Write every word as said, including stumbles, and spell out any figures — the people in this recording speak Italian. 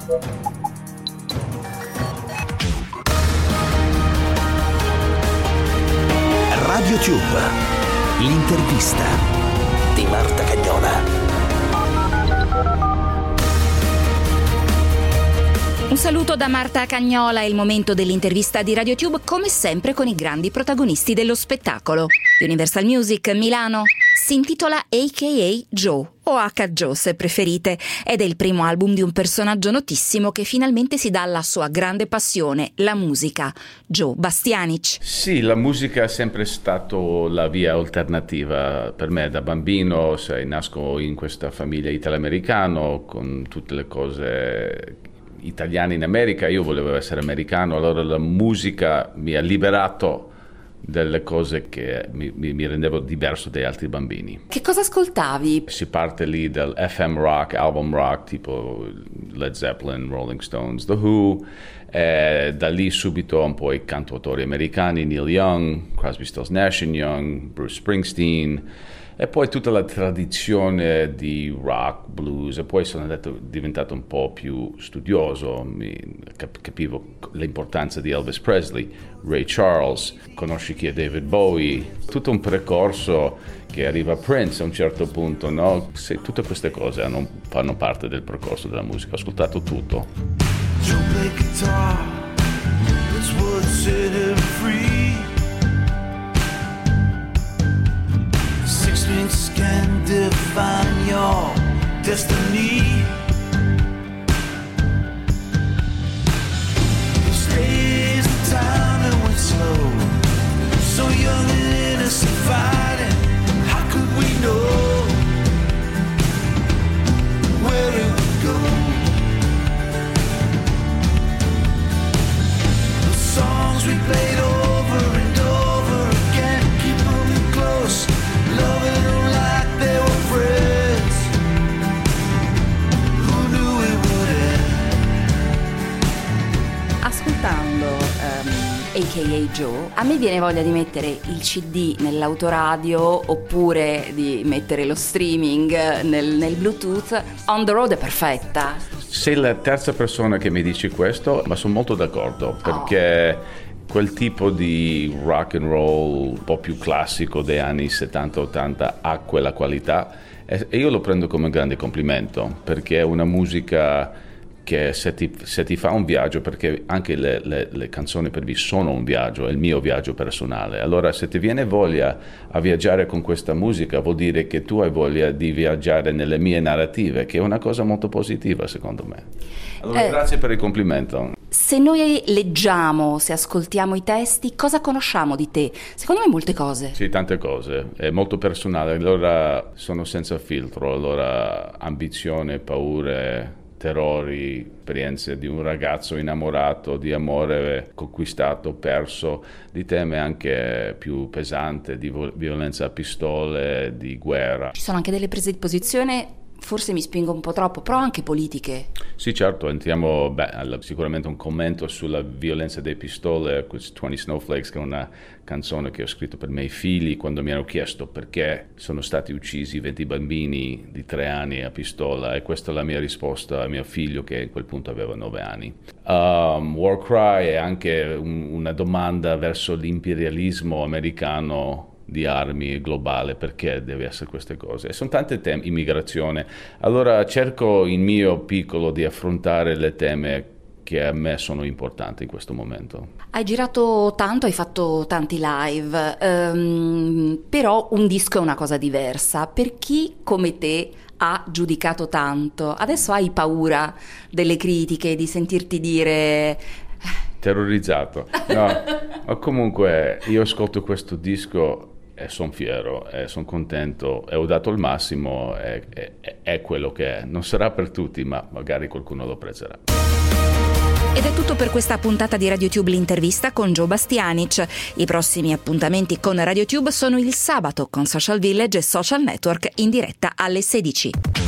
RadioTube, l'intervista di Marta Cagnola. Un saluto da Marta Cagnola, è il momento dell'intervista di RadioTube, come sempre con i grandi protagonisti dello spettacolo. Universal Music Milano si intitola A K A Joe, o H Joe se preferite, ed è il primo album di un personaggio notissimo che finalmente si dà alla sua grande passione, la musica, Joe Bastianic. Sì, la musica è sempre stato la via alternativa per me da bambino. Sai, nasco in questa famiglia italo-americano con tutte le cose italiane in America, io volevo essere americano, allora la musica mi ha liberato delle cose che mi, mi, mi rendevo diverso dagli altri bambini. Che cosa ascoltavi? Si parte lì dal F M rock, album rock, tipo Led Zeppelin, Rolling Stones, The Who, e da lì subito un po' i cantautori americani, Neil Young, Crosby, Stills, Nash and Young, Bruce Springsteen, e poi tutta la tradizione di rock, blues, e poi sono andato, diventato un po' più studioso, mi cap- capivo l'importanza di Elvis Presley, Ray Charles, conosci chi è David Bowie, tutto un percorso che arriva a Prince a un certo punto, no? Se tutte queste cose hanno, fanno parte del percorso della musica, ho ascoltato tutto. Joe play guitar, that's what set him free. Six strings can define your destiny. He stays the time and went slow. So young and innocent fighting, how could we know where it would go? The songs we played over and over again, keep them close, loving them like they were friends. Who knew it would end? Ascoltando um, A K A Joe, a me viene voglia di mettere il C D nell'autoradio oppure di mettere lo streaming nel, nel Bluetooth. On the road è perfetta. Sei la terza persona che mi dice questo, ma sono molto d'accordo, perché oh. Quel tipo di rock and roll un po' più classico dei anni settanta ottanta ha quella qualità, e io lo prendo come un grande complimento, perché è una musica che se ti, se ti fa un viaggio, perché anche le, le, le canzoni per me sono un viaggio, è il mio viaggio personale, allora se ti viene voglia a viaggiare con questa musica vuol dire che tu hai voglia di viaggiare nelle mie narrative, che è una cosa molto positiva secondo me. Allora eh, grazie per il complimento. Se noi leggiamo, se ascoltiamo i testi, cosa conosciamo di te? Secondo me molte cose. Sì, tante cose, è molto personale, allora sono senza filtro, allora ambizione, paure, terrori, esperienze di un ragazzo innamorato, di amore conquistato, perso, di temi anche più pesanti, di violenza a pistole, di guerra. Ci sono anche delle prese di posizione, forse mi spingo un po' troppo, però anche politiche. Sì, certo, entriamo, beh, sicuramente un commento sulla violenza delle pistole, venti Snowflakes, che è una canzone che ho scritto per i miei figli quando mi hanno chiesto perché sono stati uccisi venti bambini di tre anni a pistola, e questa è la mia risposta a mio figlio che a quel punto aveva nove anni. Um, War Cry è anche un, una domanda verso l'imperialismo americano di armi globale, perché deve essere queste cose. Sono tante temi, immigrazione. Allora cerco in mio piccolo di affrontare le teme che a me sono importanti in questo momento. Hai girato tanto, hai fatto tanti live, um, però un disco è una cosa diversa. Per chi come te ha giudicato tanto, adesso hai paura delle critiche, di sentirti dire... Terrorizzato. No, ma comunque io ascolto questo disco e sono fiero, e sono contento, e ho dato il massimo, e, e, è quello che è. Non sarà per tutti, ma magari qualcuno lo apprezzerà. Ed è tutto per questa puntata di RadioTube l'intervista con Joe Bastianic. I prossimi appuntamenti con RadioTube sono il sabato con Social Village e Social Network in diretta alle sedici.